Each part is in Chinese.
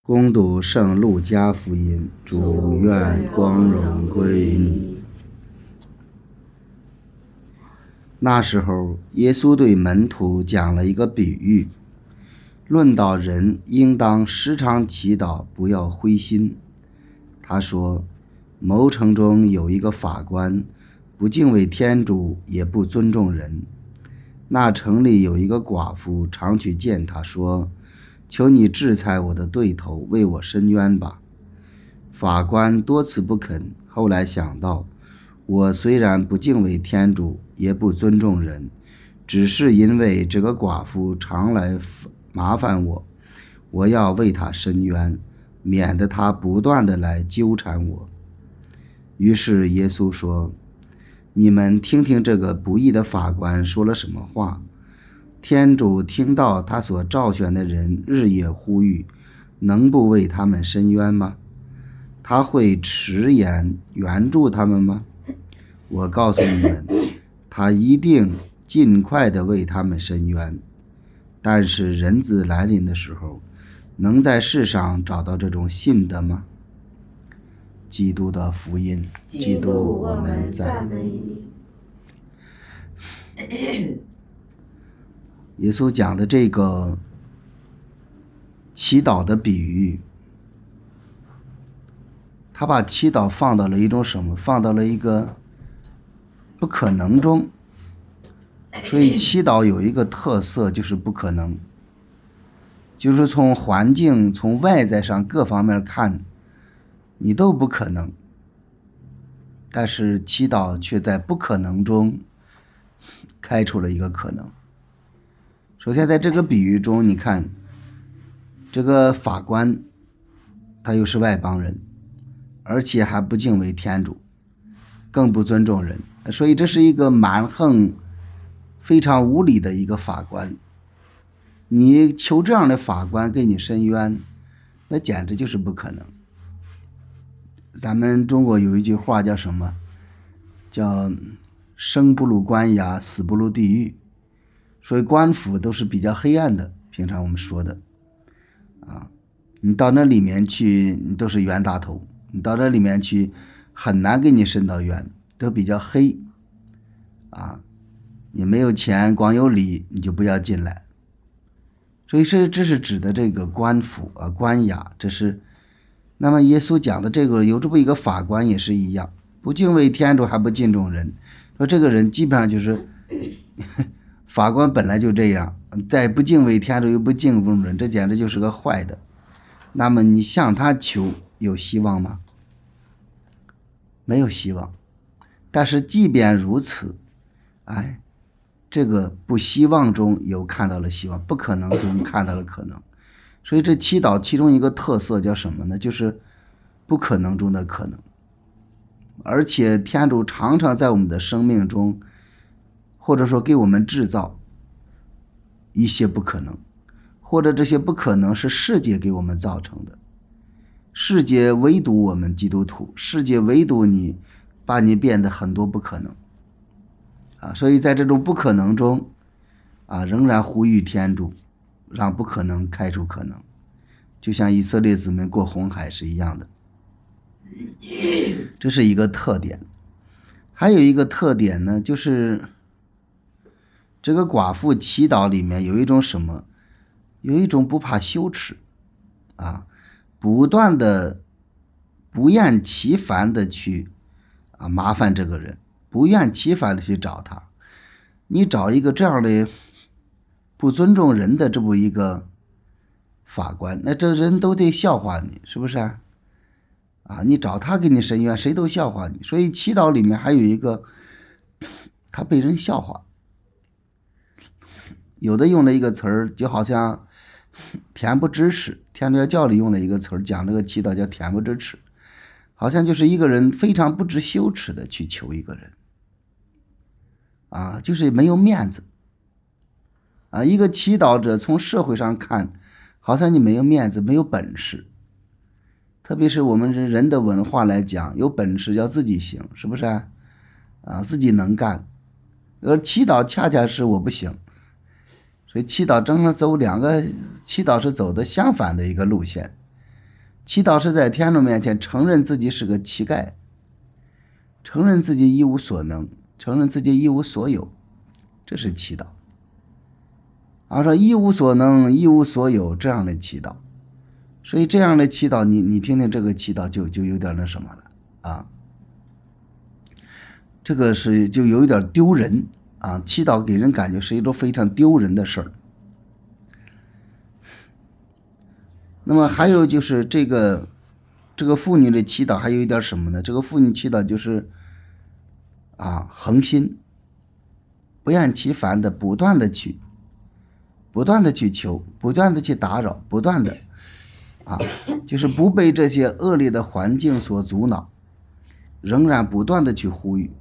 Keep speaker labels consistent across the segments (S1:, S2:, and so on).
S1: 恭读圣路加福音，主愿光荣归于你。那时候，耶稣对门徒讲了一个比喻，论到人应当时常祈祷，不要灰心。他说，谋城中有一个法官，不敬畏天主，也不尊重人。那城里有一个寡妇，常去见他，说，求你制裁我的对头，为我伸冤吧。法官多次不肯，后来想到，我虽然不敬畏天主，也不尊重人，只是因为这个寡妇常来麻烦我，我要为她伸冤，免得她不断地来纠缠我。于是耶稣说，你们听听这个不义的法官说了什么话。天主听到他所召选的人日夜呼吁，能不为他们伸冤吗？他会迟延援助他们吗？我告诉你们，他一定尽快地为他们伸冤。但是人子来临的时候，能在世上找到这种信德吗？基督的福音。
S2: 基督，我们赞美你。
S1: 耶稣讲的这个祈祷的比喻，他把祈祷放到了一种什么？放到了一个不可能中。所以祈祷有一个特色，就是不可能，就是从环境、从外在上各方面看，你都不可能。但是祈祷却在不可能中开出了一个可能。首先在这个比喻中，你看这个法官他又是外邦人，而且还不敬畏天主，更不尊重人，所以这是一个蛮横非常无理的一个法官。你求这样的法官给你伸冤，那简直就是不可能。咱们中国有一句话叫什么？叫生不入官衙，死不入地狱。所以官府都是比较黑暗的，平常我们说的你到那里面去，你都是冤大头，你到那里面去很难给你伸到冤，都比较黑你没有钱光有理，你就不要进来。所以这是指的这个官府官衙，这是。那么耶稣讲的这个有这么一个法官也是一样，不敬畏天主还不敬重人，说这个人基本上就是法官本来就这样，再不敬畏天主又不敬重人，这简直就是个坏的。那么你向他求有希望吗？没有希望。但是即便如此，这个不希望中有看到了希望，不可能中看到了可能。所以这祈祷其中一个特色叫什么呢？就是不可能中的可能。而且天主常常在我们的生命中，或者说给我们制造一些不可能，或者这些不可能是世界给我们造成的。世界围堵我们基督徒，世界围堵你，把你变得很多不可能所以在这种不可能中仍然呼吁天主，让不可能开出可能，就像以色列子民过红海是一样的。这是一个特点。还有一个特点呢，就是这个寡妇祈祷里面有一种什么？有一种不怕羞耻不断的不厌其烦的去麻烦这个人，不厌其烦的去找他。你找一个这样的不尊重人的这么一个法官，那这人都得笑话你，是不是你找他给你伸冤，谁都笑话你。所以祈祷里面还有一个，他被人笑话。有的用的一个词儿，就好像恬不知耻，天主教里用的一个词儿，讲这个祈祷叫恬不知耻，好像就是一个人非常不知羞耻的去求一个人就是没有面子一个祈祷者从社会上看，好像你没有面子，没有本事。特别是我们人的文化来讲，有本事要自己行，是不是自己能干。而祈祷恰恰是我不行，所以祈祷正好走两个，祈祷是走的相反的一个路线祈祷是在天主面前承认自己是个乞丐，承认自己一无所能，承认自己一无所有，这是祈祷。说一无所能一无所有这样的祈祷，所以这样的祈祷你听听这个祈祷就有点那什么了啊，这个是就有一点丢人啊，祈祷给人感觉是一种非常丢人的事儿。那么还有就是这个妇女的祈祷还有一点什么呢？这个妇女祈祷就是恒心，不厌其烦的不断的去求，不断的去打扰，不断的就是不被这些恶劣的环境所阻挠，仍然不断的去呼吁。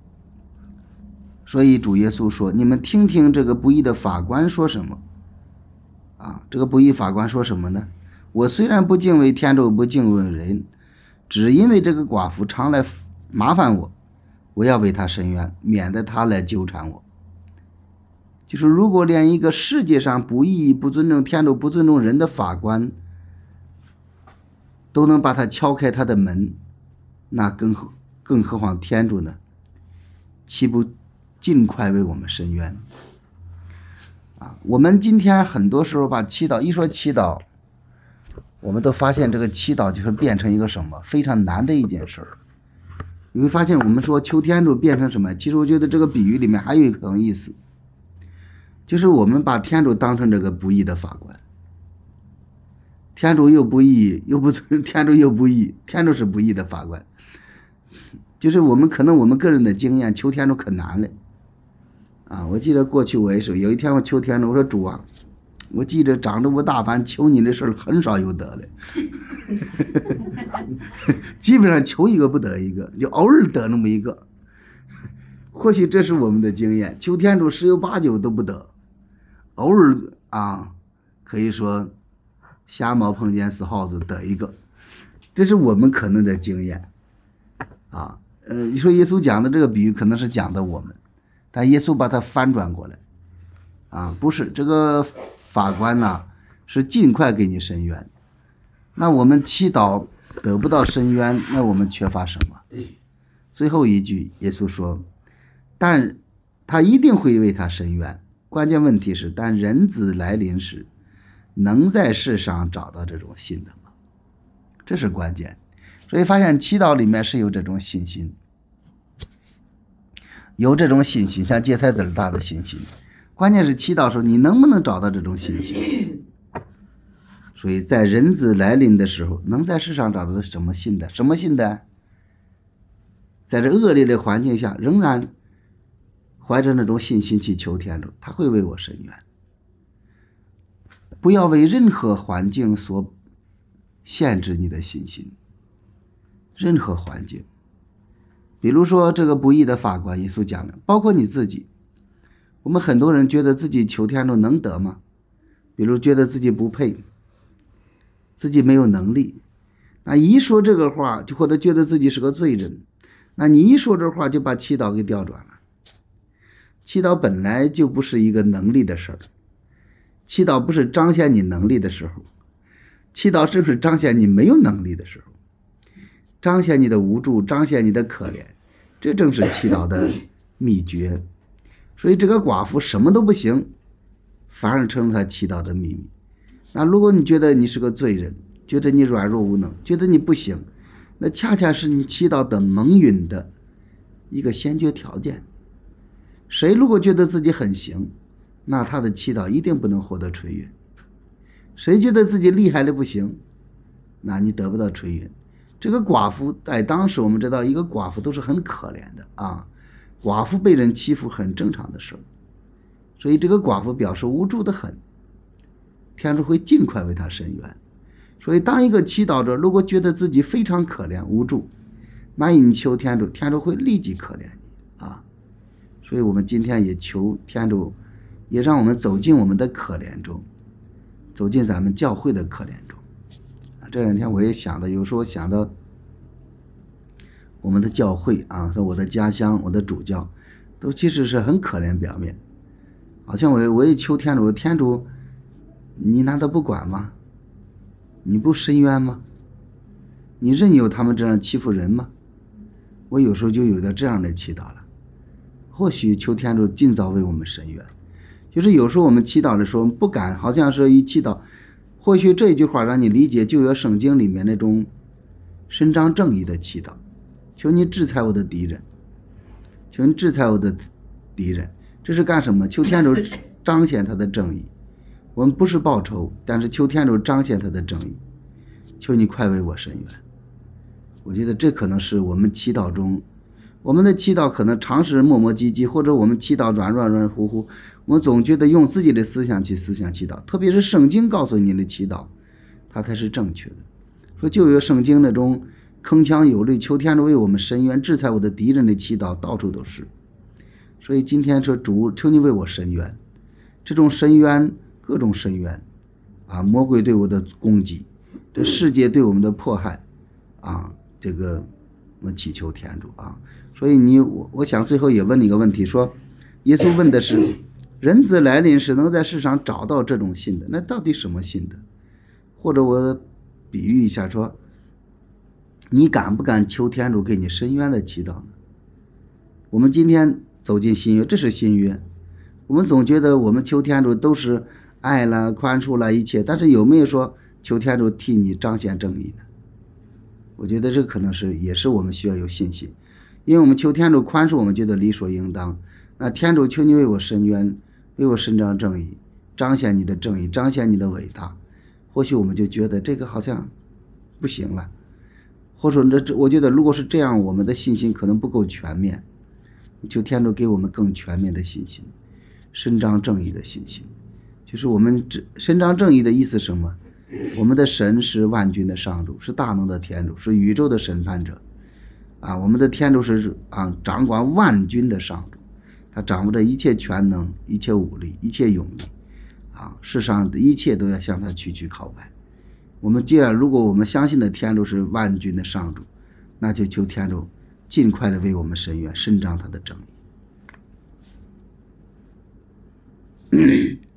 S1: 所以主耶稣说，你们听听这个不义的法官说什么这个不义法官说什么呢？我虽然不敬畏天主，不敬畏人，只因为这个寡妇常来麻烦我，我要为她伸冤，免得她来纠缠我。就是如果连一个世界上不义、不尊重天主、不尊重人的法官都能把他敲开他的门，那更何况天主呢？岂不尽快为我们伸冤我们今天很多时候把祈祷一说祈祷，我们都发现这个祈祷就是变成一个什么非常难的一件事儿。你会发现我们说求天主变成什么，其实我觉得这个比喻里面还有一层意思，就是我们把天主当成这个不义的法官，天主又不义天主又不义，天主是不义的法官。就是我们个人的经验，求天主可难了我记得过去我也是，有一天我求天主，我说主啊，我记着长这么大，反正求你的事很少有得了基本上求一个不得一个，就偶尔得那么一个。或许这是我们的经验，求天主10有89都不得，偶尔可以说瞎猫碰见死耗子得一个，这是我们可能的经验你说耶稣讲的这个比喻可能是讲的我们，但耶稣把它翻转过来不是，这个法官是尽快给你伸冤。那我们祈祷得不到伸冤，那我们缺乏什么？最后一句耶稣说，但他一定会为他伸冤，关键问题是，但人子来临时能在世上找到这种信的吗？这是关键。所以发现祈祷里面是有这种信心，像芥菜籽大的信心。关键是祈祷时候你能不能找到这种信心。所以在人子来临的时候，能在世上找到什么信的？在这恶劣的环境下，仍然怀着那种信心去求天主，他会为我伸冤。不要为任何环境所限制你的信心，任何环境。比如说这个不义的法官，耶稣讲的，包括你自己。我们很多人觉得自己求天主能得吗？比如觉得自己不配，自己没有能力，那一说这个话，就或者觉得自己是个罪人，那你一说这话就把祈祷给调转了。祈祷本来就不是一个能力的事儿，祈祷不是彰显你能力的时候，祈祷正是彰显你没有能力的时候，彰显你的无助，彰显你的可怜，这正是祈祷的秘诀。所以这个寡妇什么都不行，反而成了她祈祷的秘密。那如果你觉得你是个罪人，觉得你软弱无能，觉得你不行，那恰恰是你祈祷的蒙允的一个先决条件。谁如果觉得自己很行，那他的祈祷一定不能获得垂允。谁觉得自己厉害的不行，那你得不到垂允。这个寡妇在当时我们知道，一个寡妇都是很可怜的寡妇被人欺负很正常的事，所以这个寡妇表示无助的很，天主会尽快为他伸冤。所以当一个祈祷者如果觉得自己非常可怜无助，那你求天主，天主会立即可怜你所以我们今天也求天主，也让我们走进我们的可怜中，走进咱们教会的可怜中这两天我也想到，有时候想到我们的教会说我的家乡，我的主教都其实是很可怜，表面好像我也求天主，你难道不管吗？你不伸冤吗？ 你任由他们这样欺负人吗？我有时候就有点这样的祈祷了。或许求天主尽早为我们伸冤。就是有时候我们祈祷的时候不敢，好像是一祈祷，或许这句话让你理解旧约圣经里面那种伸张正义的祈祷，求你制裁我的敌人，求你制裁我的敌人，这是干什么？求天主彰显他的正义。我们不是报仇，但是求天主彰显他的正义，求你快为我伸冤。我觉得这可能是我们祈祷中，我们的祈祷可能常时磨磨唧唧，或者我们祈祷软乎乎，我们总觉得用自己的思想祈祷，特别是圣经告诉你的祈祷，它才是正确的。说旧约圣经那种铿锵有力，求天主为我们伸冤，制裁我的敌人的祈祷到处都是。所以今天说主，求你为我伸冤，这种伸冤，各种伸冤啊，魔鬼对我的攻击，这世界对我们的迫害啊，这个我们祈求天主啊。所以我想最后也问你一个问题，说耶稣问的是人子来临时能在世上找到这种信的，那到底什么信的？或者我比喻一下说，你敢不敢求天主给你伸冤的祈祷呢？我们今天走进新约，这是新约，我们总觉得我们求天主都是爱了宽恕了一切，但是有没有说求天主替你彰显正义呢？我觉得这可能是也是我们需要有信心，因为我们求天主宽恕，我们觉得理所应当。那天主求你为我伸冤，为我伸张正义，彰显你的正义，彰显你的伟大，或许我们就觉得这个好像不行了，或者我觉得如果是这样，我们的信心可能不够全面。求天主给我们更全面的信心，伸张正义的信心。就是我们伸张正义的意思是什么？我们的神是万军的上主，是大能的天主，是宇宙的审判者啊。我们的天主是掌管万军的上主，他掌握着一切全能，一切武力，一切勇力啊。世上的一切都要向他区靠拜。我们如果我们相信的天主是万军的上主，那就求天主尽快的为我们伸冤，伸张他的正义。